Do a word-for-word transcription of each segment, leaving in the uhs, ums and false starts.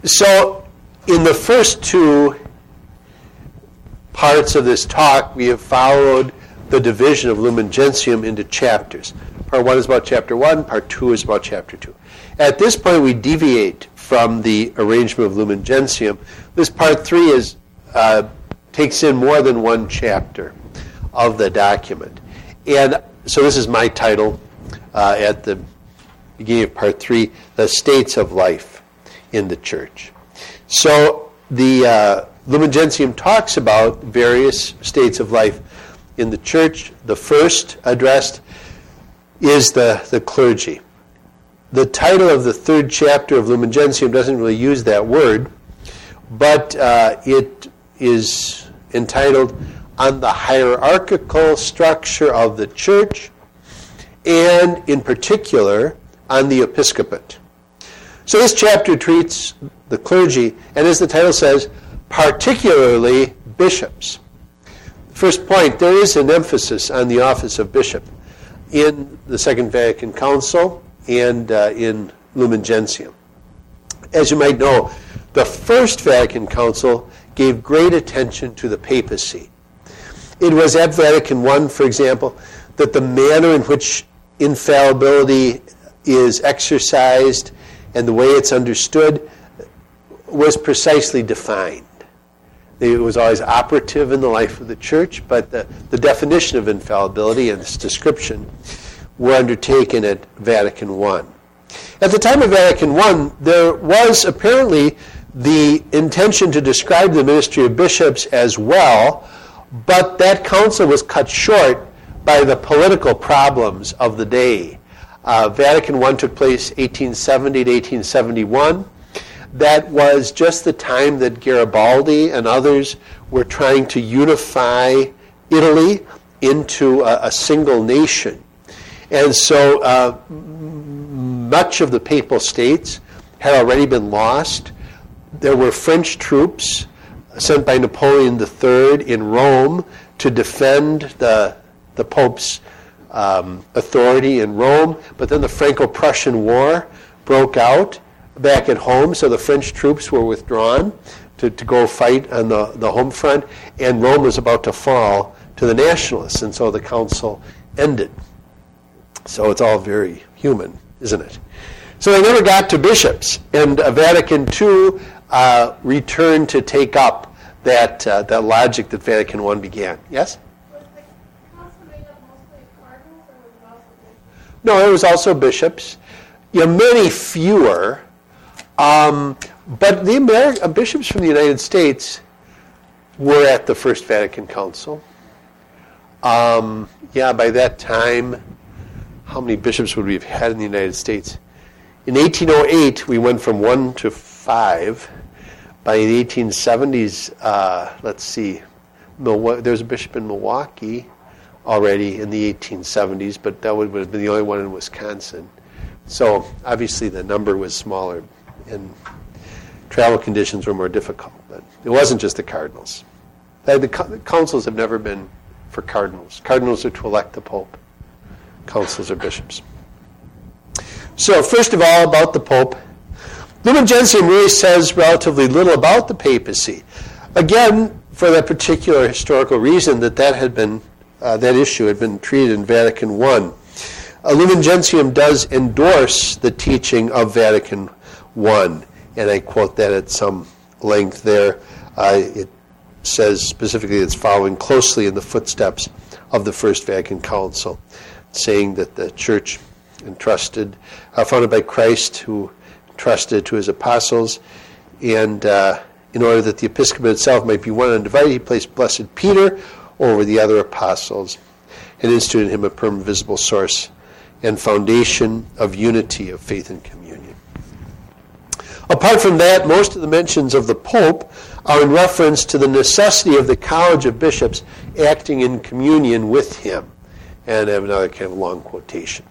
So, in the first two parts of this talk, we have followed the division of Lumen Gentium into chapters. Part one is about chapter one, part two is about chapter two. At this point, we deviate from the arrangement of Lumen Gentium. This part three is uh, takes in more than one chapter of the document. And so this is my title uh, at the beginning of part three, The States of Life in the Church. So the uh, Lumen Gentium talks about various states of life in the church. The first addressed is the, the clergy. The title of the third chapter of Lumen Gentium doesn't really use that word, but uh, it is entitled On the Hierarchical Structure of the Church, and in particular, on the episcopate. So this chapter treats the clergy, and as the title says, particularly bishops. First point, there is an emphasis on the office of bishop in the Second Vatican Council and uh, in Lumen Gentium. As you might know, the First Vatican Council gave great attention to the papacy. It was at Vatican One, for example, that the manner in which infallibility is exercised and the way it's understood was precisely defined. It was always operative in the life of the church, but the, the definition of infallibility and its description were undertaken at Vatican One. At the time of Vatican One, there was apparently the intention to describe the ministry of bishops as well, but that council was cut short by the political problems of the day. Uh, Vatican One took place eighteen seventy to eighteen seventy-one. That was just the time that Garibaldi and others were trying to unify Italy into a, a single nation. And so uh, much of the papal states had already been lost. There were French troops sent by Napoleon the Third in Rome to defend the, the Pope's um, authority in Rome. But then the Franco-Prussian War broke out back at home, so the French troops were withdrawn to, to go fight on the, the home front, and Rome was about to fall to the nationalists, and so the council ended. So it's all very human, isn't it? So they never got to bishops, and uh, Vatican Two uh, returned to take up that uh, that logic that Vatican One began. Yes? Was the council made up mostly of cardinals, or was it also bishops? No, it was also bishops. Yeah, many fewer, um, but the Ameri- uh, bishops from the United States were at the First Vatican Council. Um, yeah, by that time, how many bishops would we have had in the United States? In eighteen oh eight, we went from one to five. By the eighteen seventies, uh, let's see, Milwaukee, there was a bishop in Milwaukee already in the eighteen seventies, but that would have been the only one in Wisconsin. So obviously the number was smaller and travel conditions were more difficult. But it wasn't just the cardinals. The, the councils have never been for cardinals. Cardinals are to elect the Pope. Councils are bishops. So first of all, about the Pope. Lumen Gentium really says relatively little about the papacy. Again, for that particular historical reason that that had been uh, that issue had been treated in Vatican One. Uh, Lumen Gentium does endorse the teaching of Vatican One, and I quote that at some length there. Uh, it says specifically it's following closely in the footsteps of the First Vatican Council, saying that the Church entrusted, uh, founded by Christ, who entrusted to his apostles, and uh, in order that the episcopate itself might be one and undivided, he placed Blessed Peter over the other apostles and instituted him a permanent visible source and foundation of unity of faith and communion. Apart from that, most of the mentions of the Pope are in reference to the necessity of the College of Bishops acting in communion with him. And I have another kind of long quotation.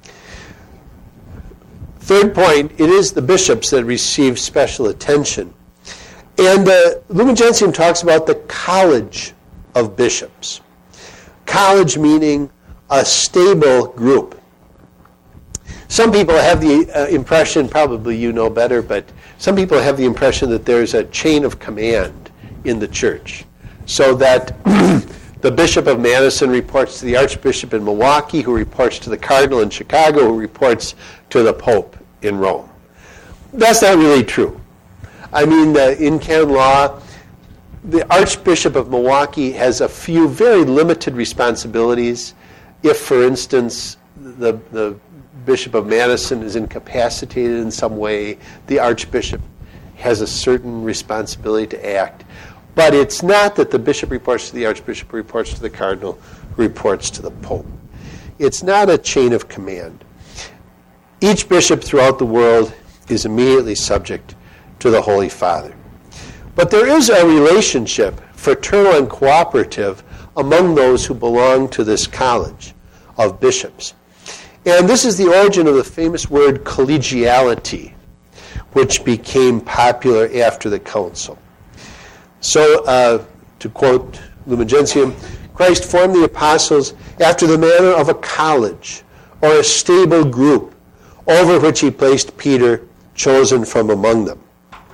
Third point, it is the bishops that receive special attention. And uh, Lumen Gentium talks about the College of Bishops. College meaning a stable group. Some people have the uh, impression, probably you know better, but some people have the impression that there's a chain of command in the church, so that the Bishop of Madison reports to the Archbishop in Milwaukee, who reports to the Cardinal in Chicago, who reports to the Pope in Rome. That's not really true. I mean, uh, in canon law, the Archbishop of Milwaukee has a few very limited responsibilities. If, for instance, the, the Bishop of Madison is incapacitated in some way, the Archbishop has a certain responsibility to act. But it's not that the bishop reports to the Archbishop, reports to the Cardinal, reports to the Pope. It's not a chain of command. Each bishop throughout the world is immediately subject to the Holy Father. But there is a relationship, fraternal and cooperative, among those who belong to this college of bishops. And this is the origin of the famous word collegiality, which became popular after the council. So, uh, to quote Lumen Gentium, Christ formed the apostles after the manner of a college or a stable group, over which he placed Peter, chosen from among them.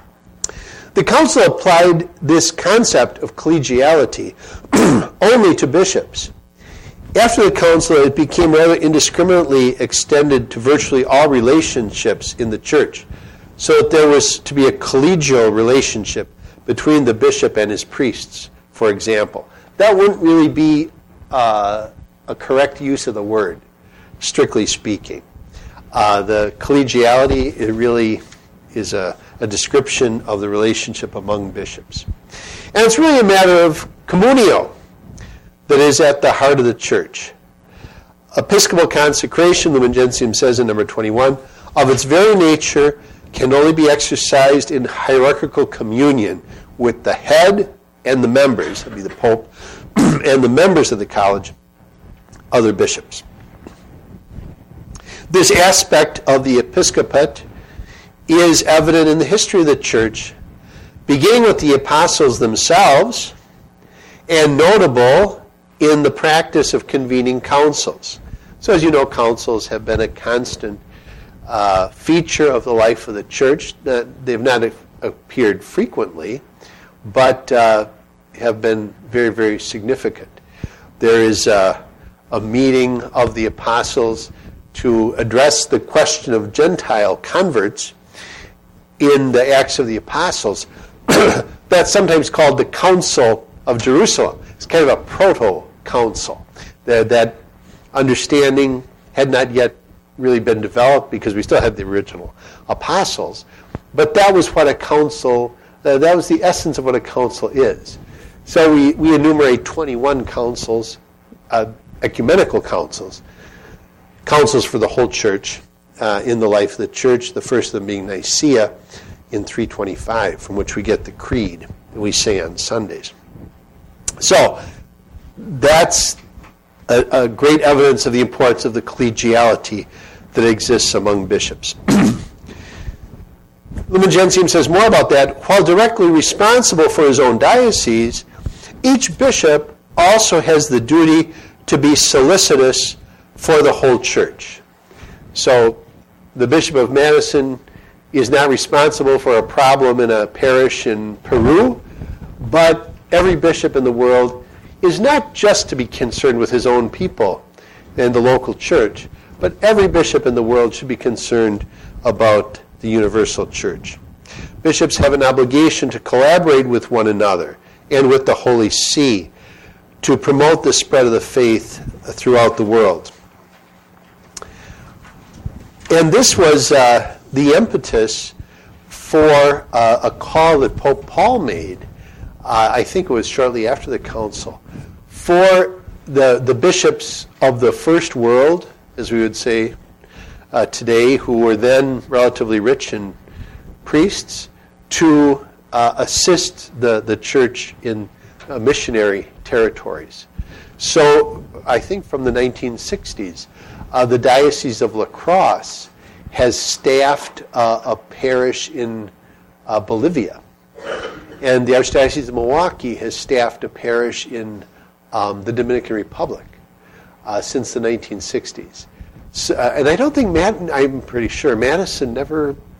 The council applied this concept of collegiality only to bishops. After the council, it became rather indiscriminately extended to virtually all relationships in the church, so that there was to be a collegial relationship between the bishop and his priests, for example. That wouldn't really be uh, a correct use of the word, strictly speaking. Uh, the collegiality, it really is a, a description of the relationship among bishops. And it's really a matter of communio that is at the heart of the church. Episcopal consecration, Lumen Gentium says in number twenty-one, of its very nature can only be exercised in hierarchical communion with the head and the members, that would be the Pope, and the members of the college, other bishops. This aspect of the episcopate is evident in the history of the church, beginning with the apostles themselves, and notable in the practice of convening councils. So as you know, councils have been a constant uh, feature of the life of the church. Uh, they've not a- appeared frequently, but uh, have been very, very significant. There is uh, a meeting of the apostles to address the question of Gentile converts in the Acts of the Apostles. That's sometimes called the Council of Jerusalem. It's kind of a proto-council. That, that understanding had not yet really been developed because we still had the original apostles. But that was what a council, uh, that was the essence of what a council is. So we, we enumerate twenty-one councils, uh, ecumenical councils, councils for the whole church uh, in the life of the church, the first of them being Nicaea in three twenty-five, from which we get the creed that we say on Sundays. So that's a, a great evidence of the importance of the collegiality that exists among bishops. Lumen Gentium says more about that. While directly responsible for his own diocese, each bishop also has the duty to be solicitous for the whole church. So the Bishop of Madison is not responsible for a problem in a parish in Peru, but every bishop in the world is not just to be concerned with his own people and the local church, but every bishop in the world should be concerned about the universal church. Bishops have an obligation to collaborate with one another and with the Holy See to promote the spread of the faith throughout the world. And this was uh, the impetus for uh, a call that Pope Paul made, uh, I think it was shortly after the council, for the, the bishops of the first world, as we would say uh, today, who were then relatively rich in priests, to uh, assist the, the church in uh, missionary territories. So I think from the nineteen sixties, uh, the Diocese of La Crosse has staffed uh, a parish in uh, Bolivia. And the Archdiocese of Milwaukee has staffed a parish in um, the Dominican Republic uh, since the nineteen sixties. So, uh, and I don't think, Mad- I'm pretty sure, Madison never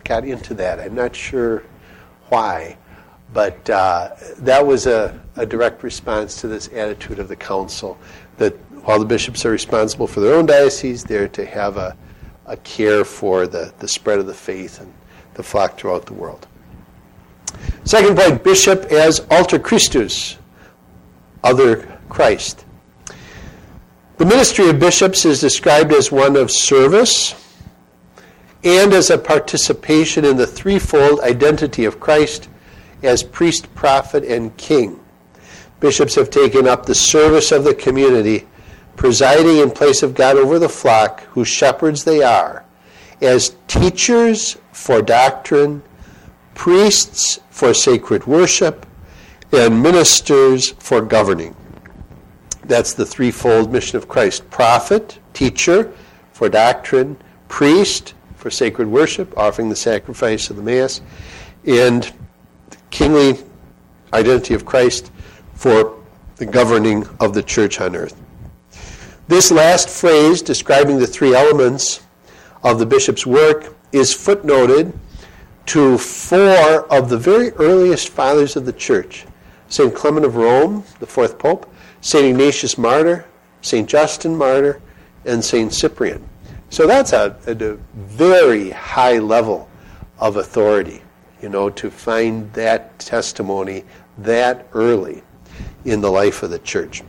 got into that. I'm not sure why, but uh, that was a, a direct response to this attitude of the council that while the bishops are responsible for their own diocese, they're to have a, a care for the, the spread of the faith and the flock throughout the world. Second point, bishop as alter Christus, other Christ. The ministry of bishops is described as one of service and as a participation in the threefold identity of Christ as priest, prophet, and king. Bishops have taken up the service of the community, presiding in place of God over the flock, whose shepherds they are, as teachers for doctrine, priests for sacred worship, and ministers for governing. That's the threefold mission of Christ: prophet, teacher for doctrine, priest for sacred worship, offering the sacrifice of the Mass, and the kingly identity of Christ for the governing of the church on earth. This last phrase, describing the three elements of the bishop's work, is footnoted to four of the very earliest fathers of the church: Saint Clement of Rome, the fourth pope, Saint Ignatius Martyr, Saint Justin Martyr, and Saint Cyprian. So that's a, a, a very high level of authority, you know, to find that testimony that early in the life of the church.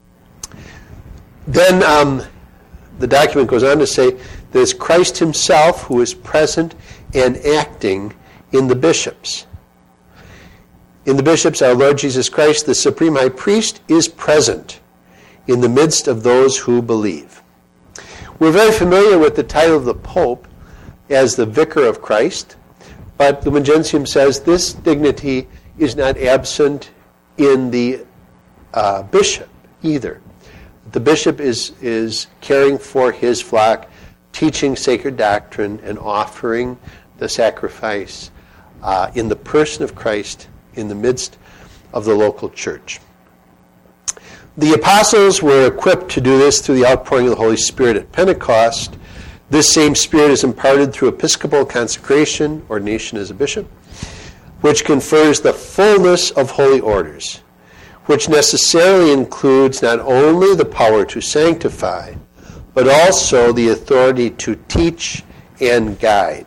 Then um, the document goes on to say that it's Christ himself who is present and acting in the bishops. In the bishops, our Lord Jesus Christ, the Supreme High Priest, is present in the midst of those who believe. We're very familiar with the title of the Pope as the Vicar of Christ, but Lumen Gentium says this dignity is not absent in the uh, bishop either. The bishop is, is caring for his flock, teaching sacred doctrine, and offering the sacrifice uh, in the person of Christ in the midst of the local church. The apostles were equipped to do this through the outpouring of the Holy Spirit at Pentecost. This same Spirit is imparted through episcopal consecration, ordination as a bishop, which confers the fullness of holy orders, which necessarily includes not only the power to sanctify, but also the authority to teach and guide.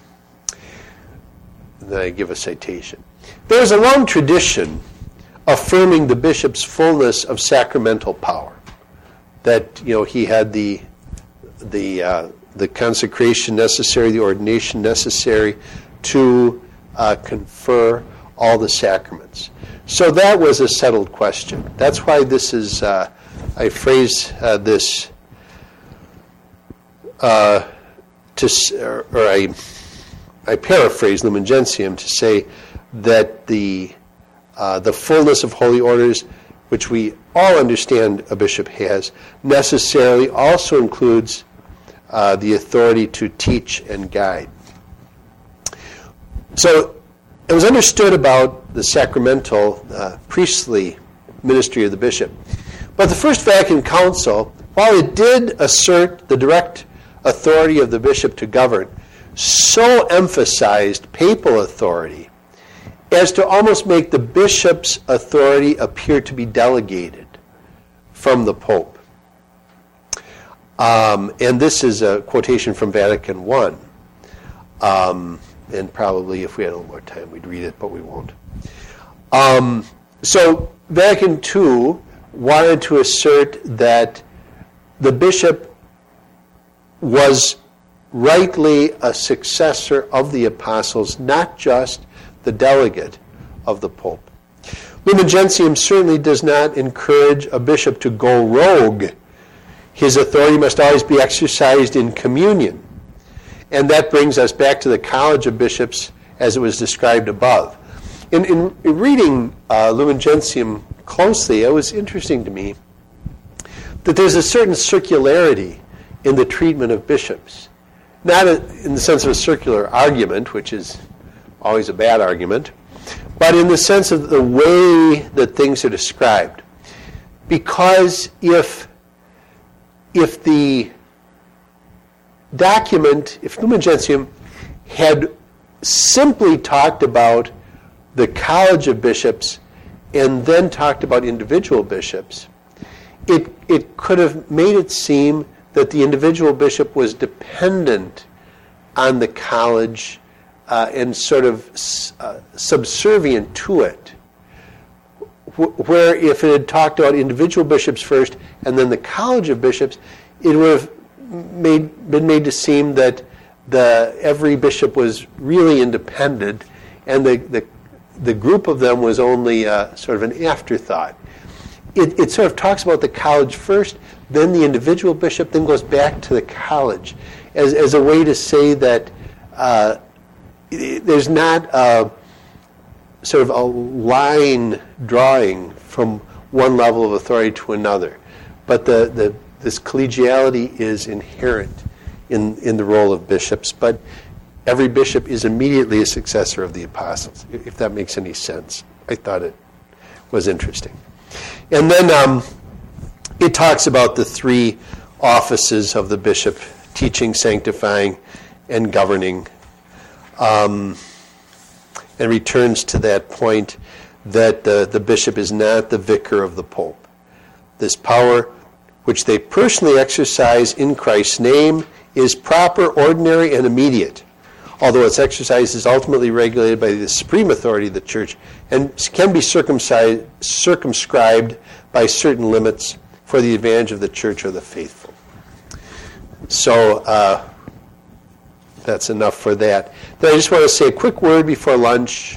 And then I give a citation. There's a long tradition affirming the bishop's fullness of sacramental power, that, you know, he had the the uh, the consecration necessary, the ordination necessary to uh, confer all the sacraments. So that was a settled question. That's why this is, uh, I phrase uh, this uh, to, or, or I I paraphrase Lumen Gentium to say that the Uh, the fullness of holy orders, which we all understand a bishop has, necessarily also includes uh, the authority to teach and guide. So it was understood about the sacramental uh, priestly ministry of the bishop. But the First Vatican Council, while it did assert the direct authority of the bishop to govern, so emphasized papal authority as to almost make the bishop's authority appear to be delegated from the Pope. Um, and this is a quotation from Vatican One. Um, and probably if we had a little more time, we'd read it, but we won't. Um, so Vatican Two wanted to assert that the bishop was rightly a successor of the apostles, not just the delegate of the Pope. Lumen Gentium certainly does not encourage a bishop to go rogue. His authority must always be exercised in communion. And that brings us back to the College of Bishops as it was described above. In, in, in reading uh, Lumen Gentium closely, it was interesting to me that there's a certain circularity in the treatment of bishops. Not a, in the sense of a circular argument, which is always a bad argument, but in the sense of the way that things are described. Because if if the document, if Lumen Gentium had simply talked about the College of Bishops and then talked about individual bishops, it it could have made it seem that the individual bishop was dependent on the college uh, and sort of uh, subservient to it. Where if it had talked about individual bishops first and then the College of Bishops, it would have made, been made to seem that the every bishop was really independent and the, the, the group of them was only uh, sort of an afterthought. It, it sort of talks about the college first, then the individual bishop, then goes back to the college as, as a way to say that uh, there's not a, sort of a line drawing from one level of authority to another, but the, the this collegiality is inherent in, in the role of bishops, but every bishop is immediately a successor of the apostles, if that makes any sense. I thought it was interesting. And then um, it talks about the three offices of the bishop: teaching, sanctifying, and governing. Um, and returns to that point that uh, the bishop is not the vicar of the pope. This power, which they personally exercise in Christ's name, is proper, ordinary, and immediate, although its exercise is ultimately regulated by the supreme authority of the church and can be circumcised, circumscribed by certain limits for the advantage of the church or the faithful. So uh, that's enough for that. Then I just want to say a quick word before lunch.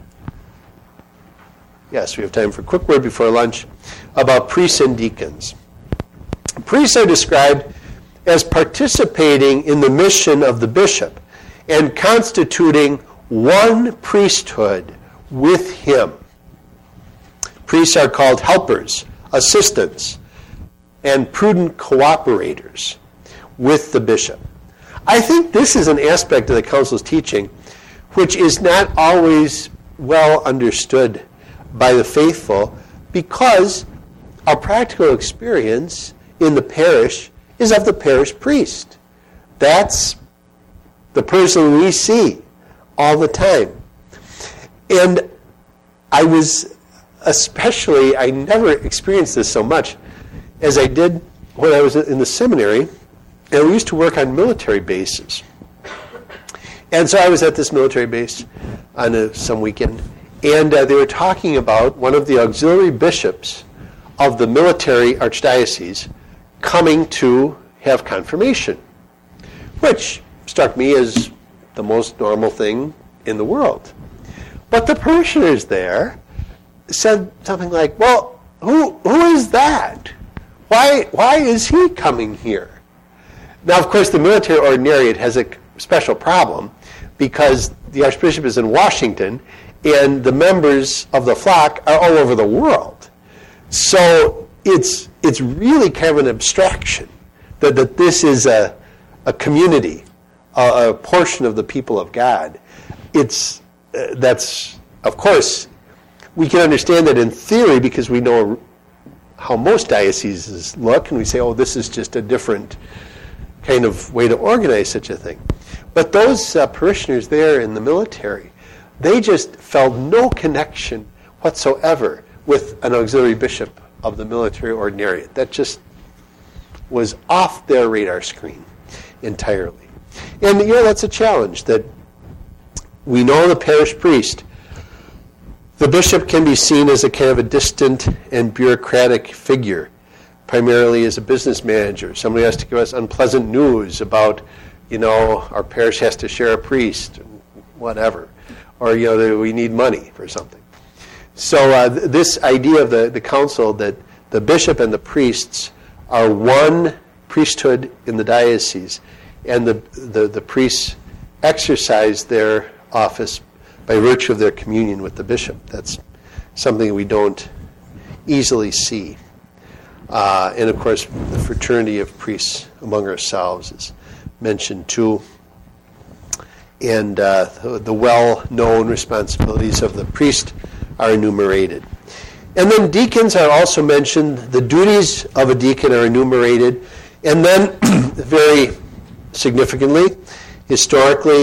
Yes, we have time for a quick word before lunch about priests and deacons. Priests are described as participating in the mission of the bishop and constituting one priesthood with him. Priests are called helpers, assistants, and prudent cooperators with the bishop. I think this is an aspect of the council's teaching which is not always well understood by the faithful, because our practical experience in the parish is of the parish priest. That's the person we see all the time. And I was especially, I never experienced this so much as I did when I was in the seminary, and we used to work on military bases. And so I was at this military base on a, some weekend, and uh, they were talking about one of the auxiliary bishops of the military archdiocese coming to have confirmation, which struck me as the most normal thing in the world. But the parishioners there said something like, well, who who is that? Why why is he coming here? Now, of course, the military ordinariate has a special problem because the archbishop is in Washington and the members of the flock are all over the world. So it's it's really kind of an abstraction that, that this is a, a community, a, a portion of the people of God. It's uh, that's, of course, we can understand that in theory because we know how most dioceses look, and we say, oh, this is just a different kind of way to organize such a thing. But those uh, parishioners there in the military, they just felt no connection whatsoever with an auxiliary bishop of the military ordinariate. That just was off their radar screen entirely. And, you know, that's a challenge, that we know the parish priest. The bishop can be seen as a kind of a distant and bureaucratic figure, primarily as a business manager. Somebody has to give us unpleasant news about, you know, our parish has to share a priest, whatever, or, you know, we need money for something. So uh, th- this idea of the, the council that the bishop and the priests are one priesthood in the diocese, and the, the, the priests exercise their office by virtue of their communion with the bishop. That's something we don't easily see. Uh, and, of course, the fraternity of priests among ourselves is mentioned too. And uh, the, the well-known responsibilities of the priest are enumerated. And then deacons are also mentioned. The duties of a deacon are enumerated. And then, very significantly, historically,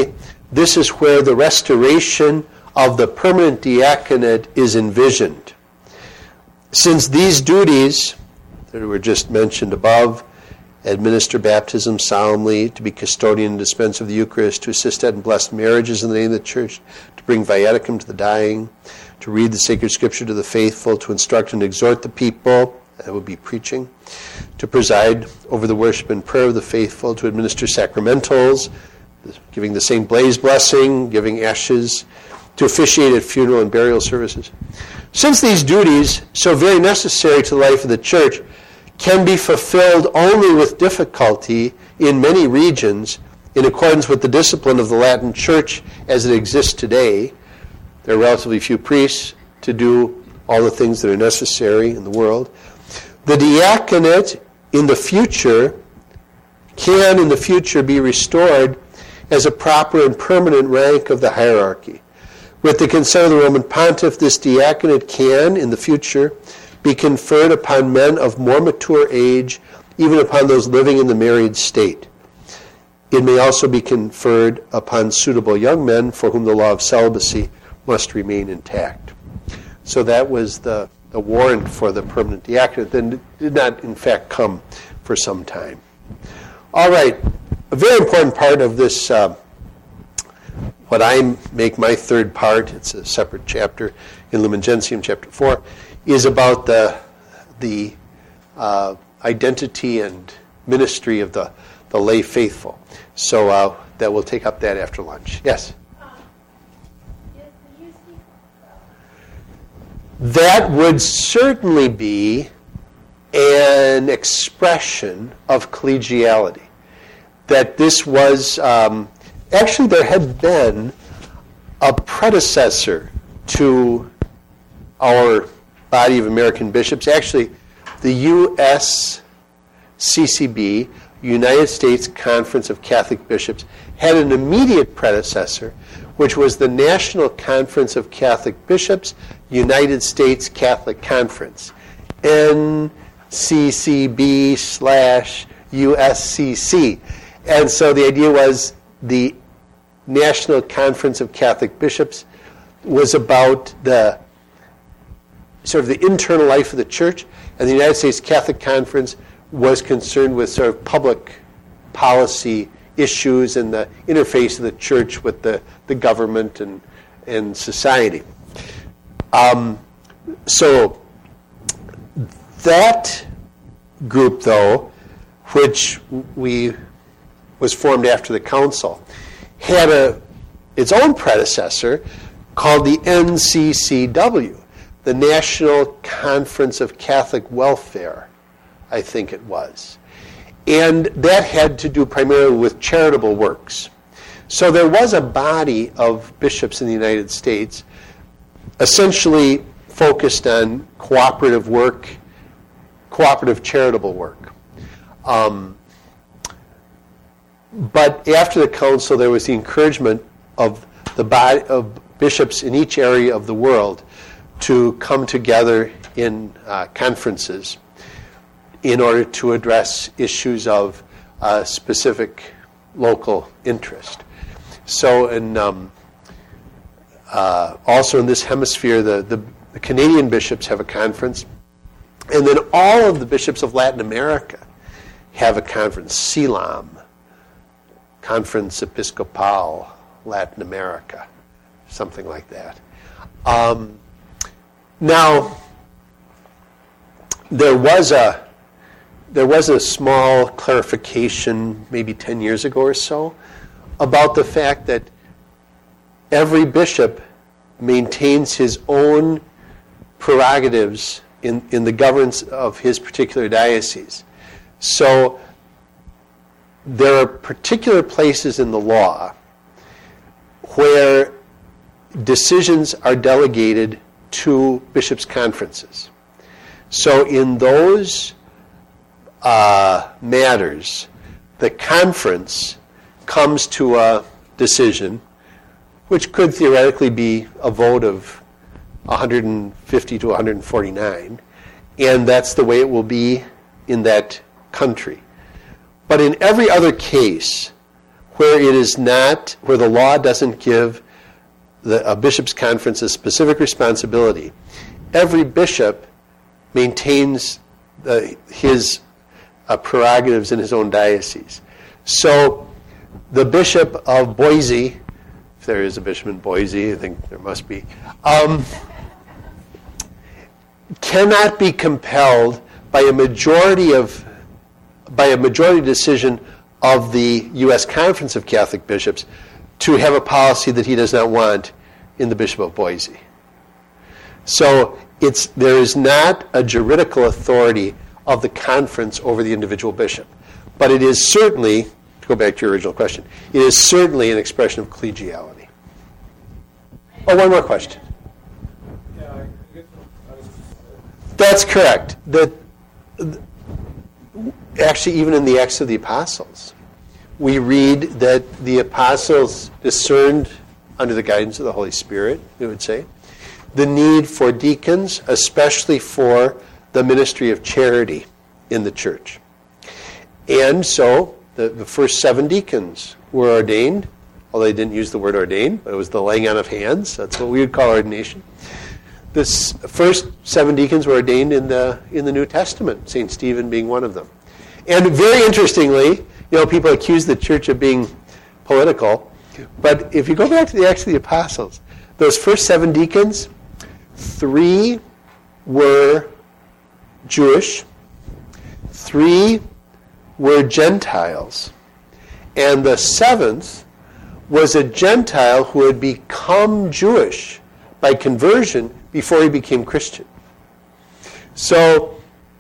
this is where the restoration of the permanent diaconate is envisioned. Since these duties that were just mentioned above, administer baptism solemnly, to be custodian and dispenser of the Eucharist, to assist at and bless marriages in the name of the church, to bring viaticum to the dying, to read the sacred scripture to the faithful, to instruct and exhort the people, that would be preaching, to preside over the worship and prayer of the faithful, to administer sacramentals, giving the Saint Blaise blessing, giving ashes, to officiate at funeral and burial services. Since these duties, so very necessary to the life of the church, can be fulfilled only with difficulty in many regions in accordance with the discipline of the Latin Church as it exists today, there are relatively few priests to do all the things that are necessary in the world. The diaconate in the future can in the future be restored as a proper and permanent rank of the hierarchy. With the consent of the Roman Pontiff, this diaconate can, in the future, be conferred upon men of more mature age, even upon those living in the married state. It may also be conferred upon suitable young men for whom the law of celibacy must remain intact. So that was the, the warrant for the permanent diaconate that did not, in fact, come for some time. All right, a very important part of this, uh, what I make my third part, it's a separate chapter in Lumen Gentium, chapter four, is about the the uh, identity and ministry of the, the lay faithful. So uh, that we'll take up that after lunch. Yes? Um, is the U C That would certainly be an expression of collegiality. That this was, um, actually there had been a predecessor to our body of American bishops. Actually, the U S C C B, United States Conference of Catholic Bishops, had an immediate predecessor, which was the National Conference of Catholic Bishops, United States Catholic Conference, N C C B slash U S C C. And so the idea was the National Conference of Catholic Bishops was about the sort of the internal life of the church, and the United States Catholic Conference was concerned with sort of public policy issues and the interface of the church with the, the government and, and society. Um, so that group, though, which we was formed after the council, had a its own predecessor called the N C C W, the National Conference of Catholic Welfare, I think it was. And that had to do primarily with charitable works. So there was a body of bishops in the United States essentially focused on cooperative work, cooperative charitable work. Um, but after the council, there was the encouragement of the body of bishops in each area of the world to come together in uh, conferences in order to address issues of uh, specific local interest. So, in, um, uh, also in this hemisphere, the, the, the Canadian bishops have a conference, and then all of the bishops of Latin America have a conference, C L A M, Conference Episcopal Latin America, something like that. Um, now, there was a there was a small clarification maybe ten years ago or so about the fact that every bishop maintains his own prerogatives in, in the governance of his particular diocese. So there are particular places in the law where decisions are delegated to bishops' conferences. So in those uh, matters, the conference comes to a decision, which could theoretically be a vote of one hundred fifty to one hundred forty-nine, and that's the way it will be in that country. But in every other case where it is not, where the law doesn't give the, a bishop's conference a specific responsibility, every bishop maintains the, his uh, prerogatives in his own diocese. So the bishop of Boise, if there is a bishop in Boise, I think there must be, um, cannot be compelled by a majority of by a majority decision of the U S Conference of Catholic Bishops to have a policy that he does not want in the Bishop of Boise. So it's there is not a juridical authority of the conference over the individual bishop. But it is certainly, to go back to your original question, it is certainly an expression of collegiality. Oh, one more question. That's correct. That actually, even in the Acts of the Apostles, we read that the apostles discerned, under the guidance of the Holy Spirit, we would say, the need for deacons, especially for the ministry of charity in the church. And so the, the first seven deacons were ordained, although they didn't use the word ordained, but it was the laying on of hands. That's what we would call ordination. This first seven deacons were ordained in the in the New Testament, Saint Stephen being one of them. And very interestingly, you know, people accuse the church of being political, but if you go back to the Acts of the Apostles, those first seven deacons, three were Jewish, three were Gentiles, and the seventh was a Gentile who had become Jewish by conversion before he became Christian. So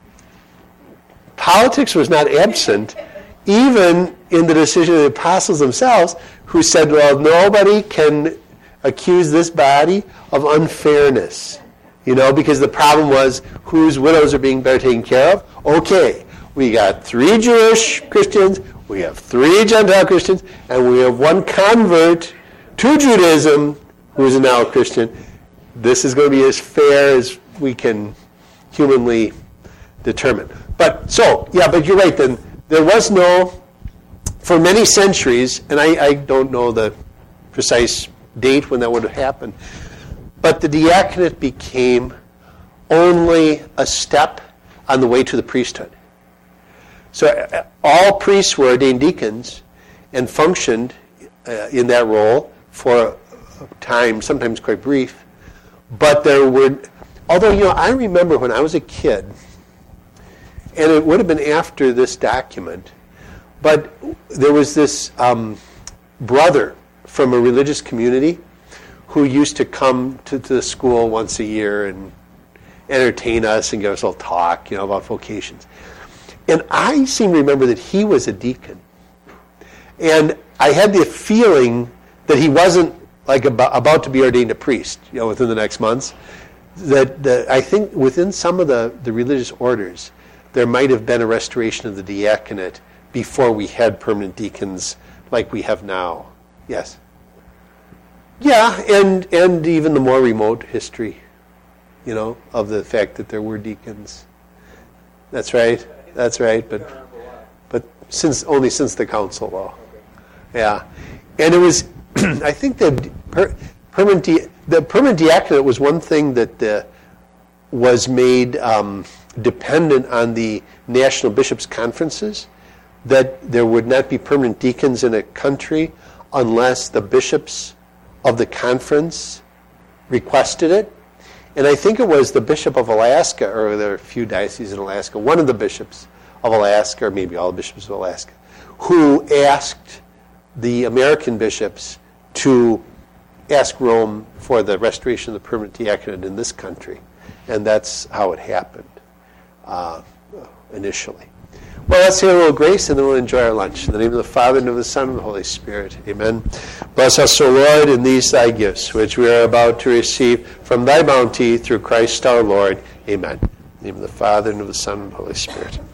politics was not absent, even in the decision of the apostles themselves, who said, well, nobody can accuse this body of unfairness. You know, because the problem was whose widows are being better taken care of. Okay, we got three Jewish Christians, we have three Gentile Christians, and we have one convert to Judaism who is now a Christian. This is going to be as fair as we can humanly determine. But so, yeah, but you're right then. There was no, for many centuries, and I, I don't know the precise date when that would have happened, but the diaconate became only a step on the way to the priesthood. So uh, all priests were ordained deacons and functioned uh, in that role for a time, sometimes quite brief. But there were, although, you know, I remember when I was a kid, and it would have been after this document, but there was this um, brother from a religious community who used to come to, to the school once a year and entertain us and give us a little talk, you know, about vocations. And I seem to remember that he was a deacon. And I had the feeling that he wasn't like about, about to be ordained a priest, you know, within the next months. That, that I think within some of the, the religious orders, there might have been a restoration of the diaconate before we had permanent deacons like we have now. Yes? Yeah, and, and even the more remote history, you know, of the fact that there were deacons. That's right. That's right. But but since only since the council law. Yeah. And it was, I think that per, permanent di- the permanent diaconate was one thing that uh, was made um, dependent on the national bishops' conferences, that there would not be permanent deacons in a country unless the bishops of the conference requested it. And I think it was the Bishop of Alaska, or there are a few dioceses in Alaska, one of the bishops of Alaska, or maybe all the bishops of Alaska, who asked the American bishops to ask Rome for the restoration of the permanent diaconate in this country. And that's how it happened uh, initially. Well, let's say a little grace, and then we'll enjoy our lunch. In the name of the Father, and of the Son, and of the Holy Spirit. Amen. Bless us, O Lord, in these thy gifts, which we are about to receive from thy bounty through Christ our Lord. Amen. In the name of the Father, and of the Son, and of the Holy Spirit.